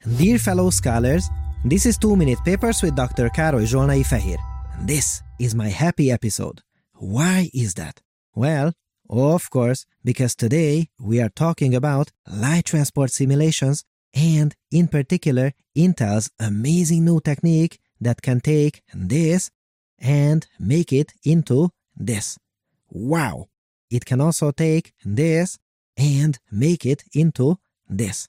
Dear fellow scholars, this is 2-Minute Papers with Dr. Károly Zsolnai Fehér. This is my happy episode. Why is that? Well, of course, because today we are talking about light transport simulations and, in particular, Intel's amazing new technique that can take this and make it into this. Wow! It can also take this and make it into this.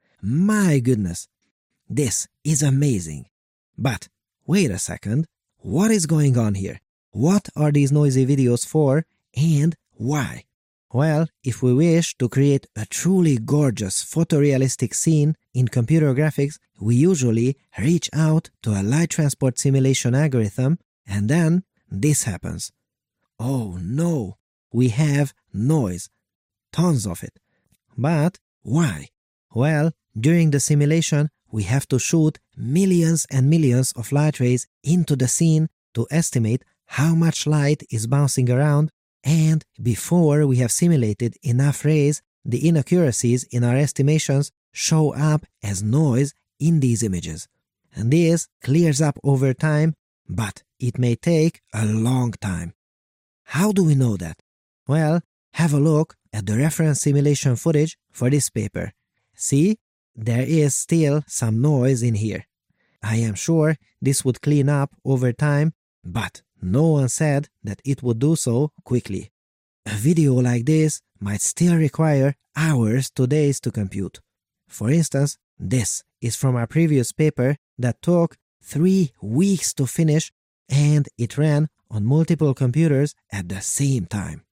My goodness, this is amazing. But wait a second, what is going on here? What are these noisy videos for and why? Well, if we wish to create a truly gorgeous photorealistic scene in computer graphics, we usually reach out to a light transport simulation algorithm and then this happens. Oh no, we have noise. Tons of it. But why? Well, during the simulation, we have to shoot millions and millions of light rays into the scene to estimate how much light is bouncing around, and before we have simulated enough rays, the inaccuracies in our estimations show up as noise in these images. And this clears up over time, but it may take a long time. How do we know that? Well, have a look at the reference simulation footage for this paper. See? There is still some noise in here. I am sure this would clean up over time, but no one said that it would do so quickly. A video like this might still require hours to days to compute. For instance, this is from our previous paper that took 3 weeks to finish, and it ran on multiple computers at the same time.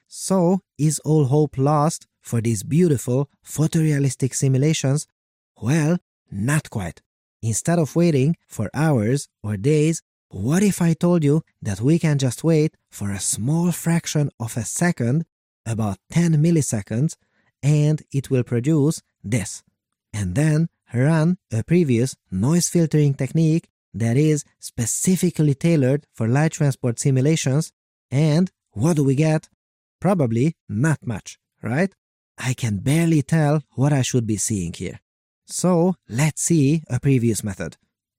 So, is all hope lost for these beautiful photorealistic simulations? Well, not quite. Instead of waiting for hours or days, what if I told you that we can just wait for a small fraction of a second, about 10 milliseconds, and it will produce this, and then run a previous noise filtering technique that is specifically tailored for light transport simulations, and what do we get? Probably not much, right? I can barely tell what I should be seeing here. So let's see a previous method.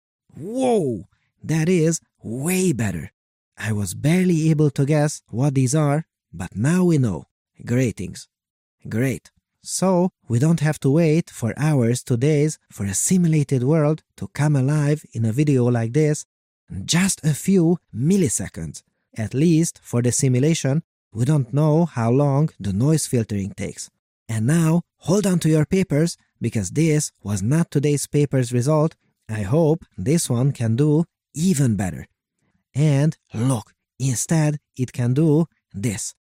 Whoa! That is way better. I was barely able to guess what these are, but now we know. Greetings. Great. So we don't have to wait for hours to days for a simulated world to come alive in a video like this. Just a few milliseconds. At least for the simulation, we don't know how long the noise filtering takes. And now, hold on to your papers, because this was not today's paper's result. I hope this one can do even better. And look, instead it can do this.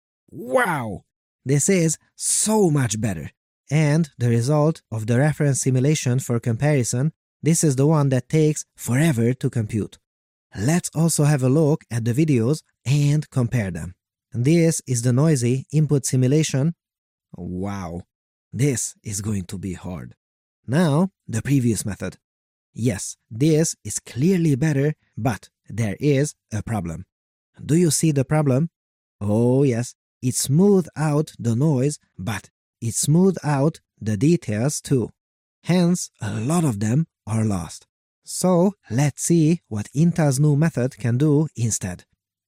Wow! This is so much better. And the result of the reference simulation for comparison, this is the one that takes forever to compute. Let's also have a look at the videos and compare them. This is the noisy input simulation. Wow, this is going to be hard. Now, the previous method. Yes, this is clearly better, but there is a problem. Do you see the problem? Oh yes, it smoothed out the noise, but it smoothed out the details too. Hence, a lot of them are lost. So, let's see what Intel's new method can do instead.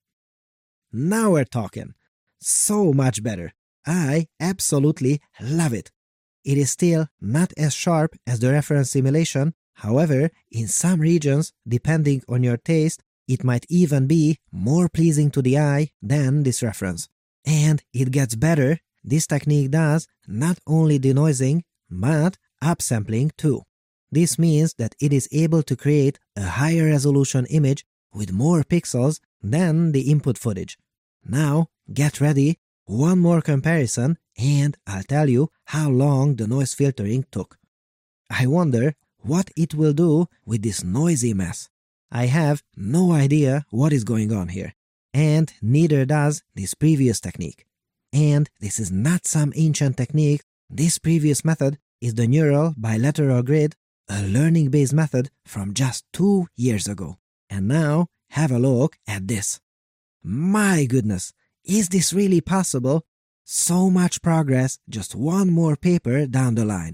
Now we're talking. So much better. I absolutely love it. It is still not as sharp as the reference simulation. However, in some regions, depending on your taste, it might even be more pleasing to the eye than this reference. And it gets better. This technique does not only denoising, but upsampling too. This means that it is able to create a higher resolution image with more pixels than the input footage. Now, get ready, one more comparison, and I'll tell you how long the noise filtering took. I wonder what it will do with this noisy mess. I have no idea what is going on here, and neither does this previous technique. And this is not some ancient technique. This previous method is the neural bilateral grid, a learning-based method from just 2 years ago. And now, have a look at this. My goodness, is this really possible? So much progress, just one more paper down the line.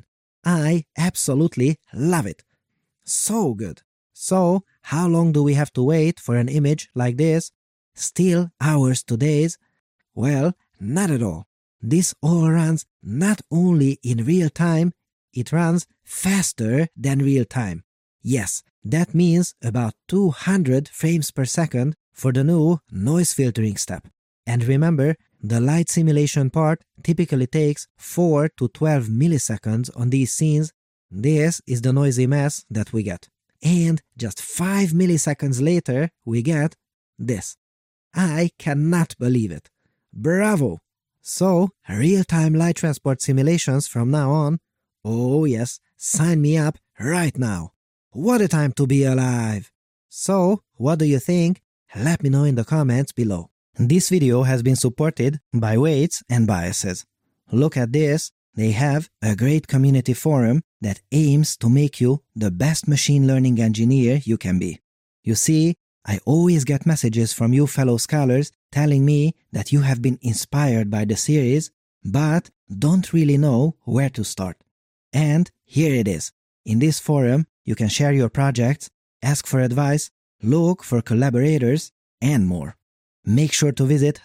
I absolutely love it. So good. So, how long do we have to wait for an image like this? Still hours to days? Well, not at all. This all runs not only in real time, it runs faster than real time. Yes, that means about 200 frames per second for the new noise filtering step. And remember, the light simulation part typically takes 4 to 12 milliseconds on these scenes. This is the noisy mess that we get. And just 5 milliseconds later, we get this. I cannot believe it. Bravo! So, real-time light transport simulations from now on. Oh yes, sign me up right now. What a time to be alive! So, what do you think? Let me know in the comments below. This video has been supported by Weights and Biases. Look at this, they have a great community forum that aims to make you the best machine learning engineer you can be. You see, I always get messages from you fellow scholars telling me that you have been inspired by the series, but don't really know where to start. And here it is. In this forum, you can share your projects, ask for advice, look for collaborators, and more. Make sure to visit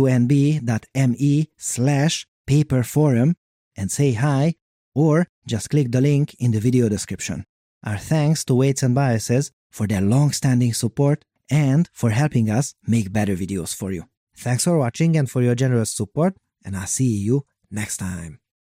wnb.me/paperforum and say hi, or just click the link in the video description. Our thanks to Weights and Biases for their long-standing support and for helping us make better videos for you. Thanks for watching and for your generous support, and I'll see you next time.